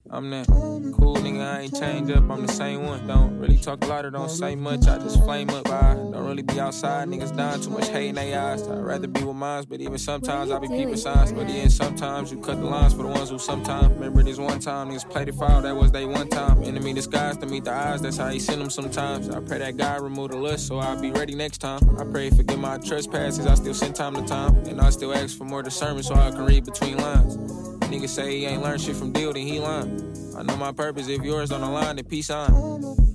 I'm that cool nigga, I ain't changed up, I'm the same one. Don't really talk a lot or don't say much, I just flame up. I don't really be outside, niggas dying, too much hate in their eyes. I'd rather be with mines, but even sometimes I be peeping signs. But then sometimes you cut the lines for the ones who sometimes. Remember this one time, niggas played it foul, that was they one time. Enemy disguised to meet the eyes, that's how he send them sometimes. I pray that God remove the lust, so I'll be ready next time. I pray forgive my trespasses, I still send time to time. And I still ask for more discernment so I can read between lines. Niggas say he ain't learned shit from deal, then he lying. I know my purpose, if yours on the line, then peace on.